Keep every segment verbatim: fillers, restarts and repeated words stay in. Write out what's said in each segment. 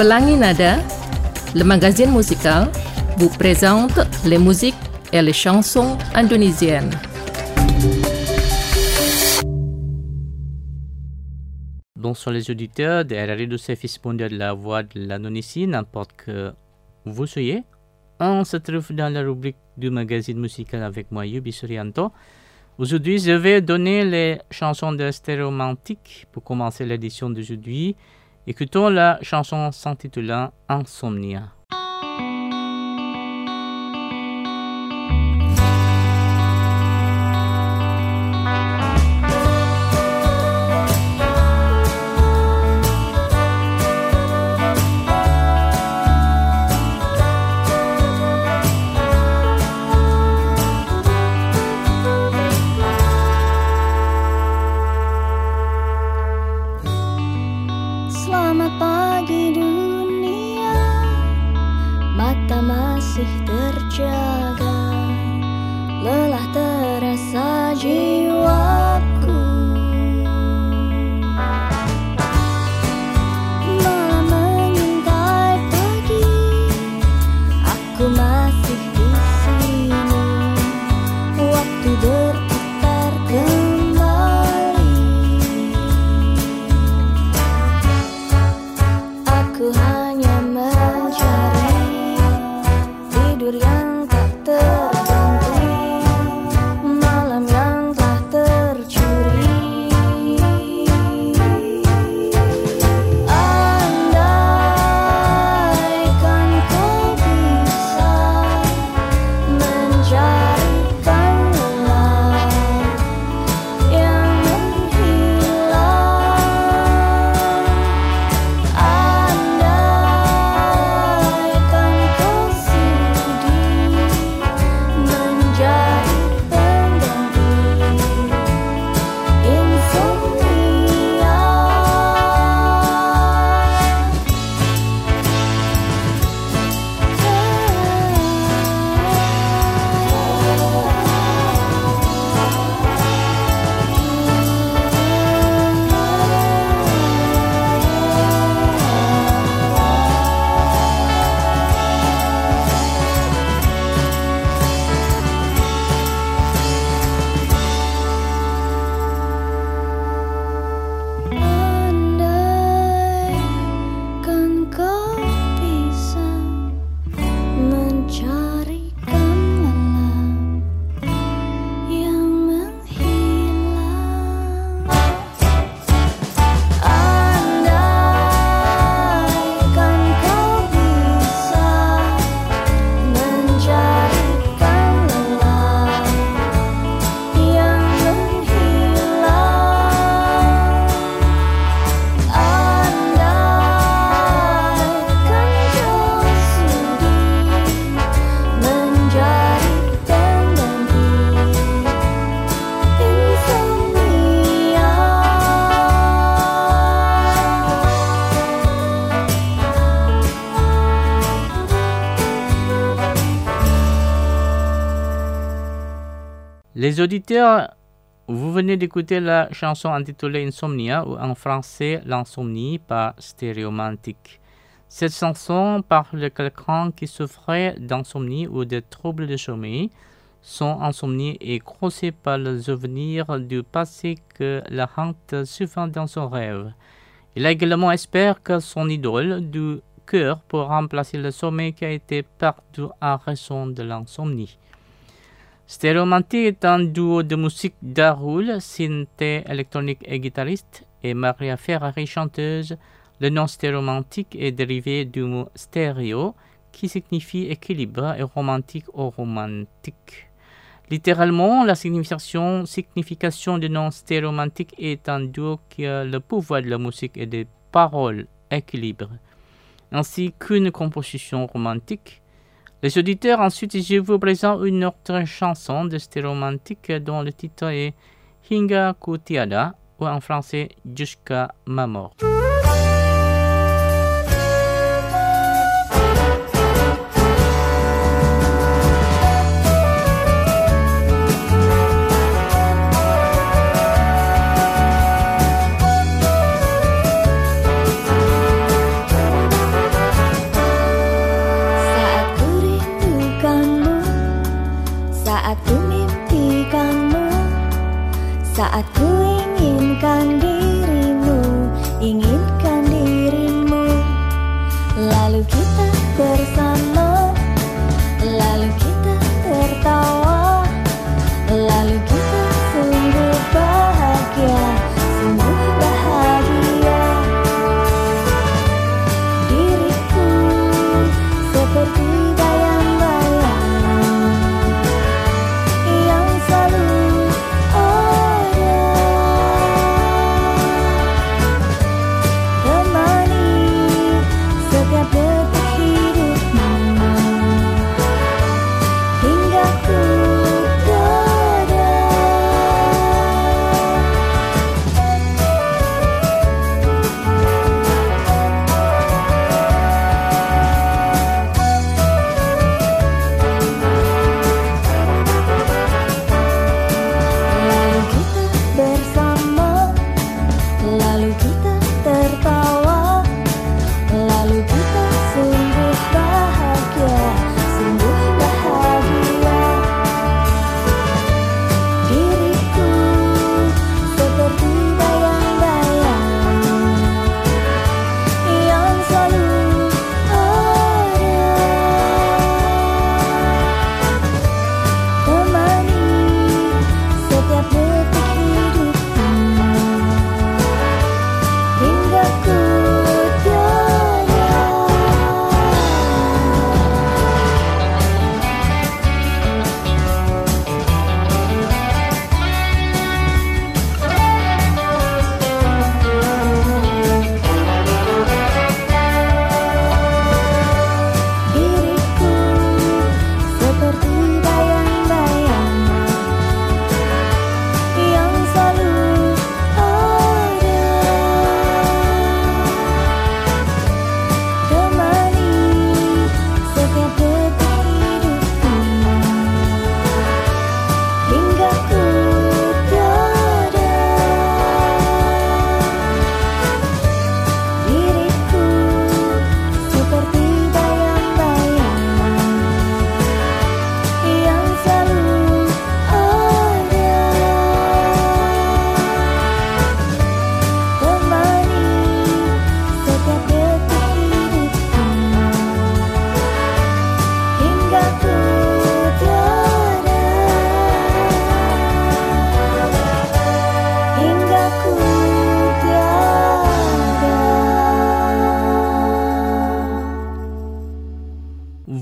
Pelangi Nada, le magazine musical, vous présente les musiques et les chansons indonésiennes. Bonsoir les auditeurs de R R I du Service mondial de la voix de l'Indonésie, n'importe que vous soyez. On se trouve dans la rubrique du magazine musical avec moi, Yubi Suryanto. Aujourd'hui, je vais donner les chansons de Stéréomantique pour commencer l'édition d'aujourd'hui. Écoutons la chanson s'intitulant Insomnia. Selamat pagi dunia, mata masih terjaga, lelah terasa jiwaku. Malam mengintai pagi, aku masih di sini. Waktu berputar kembali, aku hanya mencari tidur yang tak terganti, malam yang telah tercuri. Andaikan kau bisa mencarikan lelah yang menghilang, andaikan kau sudi menjadi pengganti insomnia. Andaikan kau bisa mencarikan lelah yang menghilang, andaikan kau bisa mencarikan lelah yang menghilang, andaikan kau sudi menjadi pengganti insomnia. Les auditeurs, vous venez d'écouter la chanson intitulée Insomnia ou en français L'insomnie par Stéréomantique. Cette chanson parle de quelqu'un qui souffrait d'insomnie ou de troubles de sommeil. Son insomnie est causée par le souvenir du passé que la hante souvent dans son rêve. Il a également espère que son idole du cœur pour remplacer le sommeil qui a été perdu à raison de l'insomnie. Stéréomantique est un duo de musique daroul, synthé électronique et guitariste, et Maria Ferrari chanteuse. Le nom Stéréomantique est dérivé du mot stéréo, qui signifie équilibre et romantique ou romantique. Littéralement, la signification, signification du nom Stéréomantique est un duo qui a le pouvoir de la musique et des paroles équilibre, ainsi qu'une composition romantique. Les auditeurs, ensuite, je vous présente une autre chanson de Stéréomantique dont le titre est Hingga Ku Tiada, ou en français Jusqu'à ma mort. Andaikan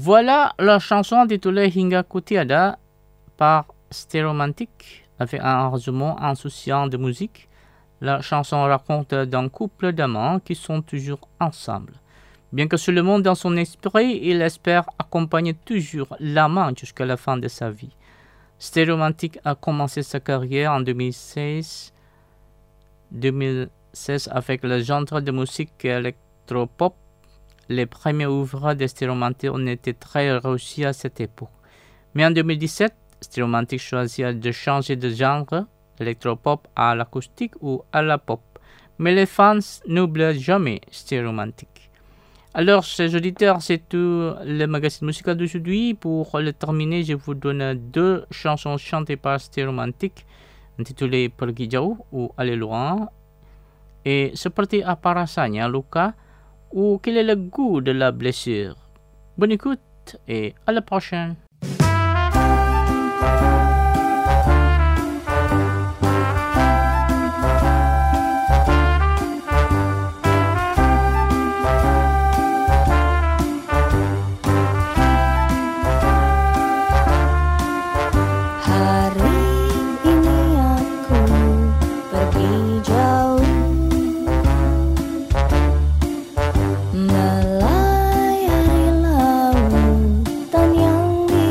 Voilà la chanson intitulée Hingga Ku Tiada par Stereomantic avec un arrangement insouciant de musique. La chanson raconte d'un couple d'amants qui sont toujours ensemble. Bien que seulement dans son esprit, il espère accompagner toujours l'amant jusqu'à la fin de sa vie. Stereomantic a commencé sa carrière en deux mille seize, deux mille seize avec le genre de musique électropop. Les premiers ouvrages de Stereomantic ont été très réussis à cette époque. Mais en deux mille dix-sept, Stereomantic choisit de changer de genre, électropop à l'acoustique ou à la pop. Mais les fans n'oublient jamais Stereomantic. Alors, chers auditeurs, c'est tout le magazine musical d'aujourd'hui. Pour le terminer, je vous donne deux chansons chantées par Stereomantic, intitulées Pergi Jauh ou Aller Loin. Et seperti apa rasanya luka ou quel est le goût de la blessure. Bonne écoute et à la prochaine. Hari ini aku pergi jauh, melayari lautan yang biru.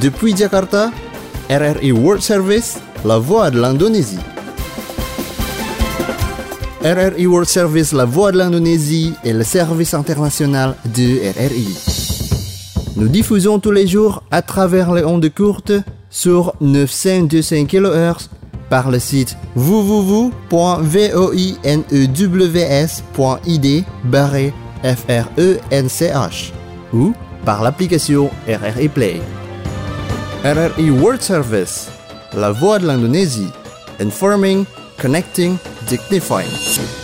Depuis Jakarta, R R I World Service, la voix de l'Indonésie. R R I World Service, la voix de l'Indonésie est le service international de R R I. Nous diffusons tous les jours à travers les ondes courtes sur neuf cent vingt-cinq kilohertz par le site w w w point voinews point i d barré f r e n c h ou par l'application R R I Play. R R I World Service, la voix de l'Indonésie, informing, connecting, dignifying.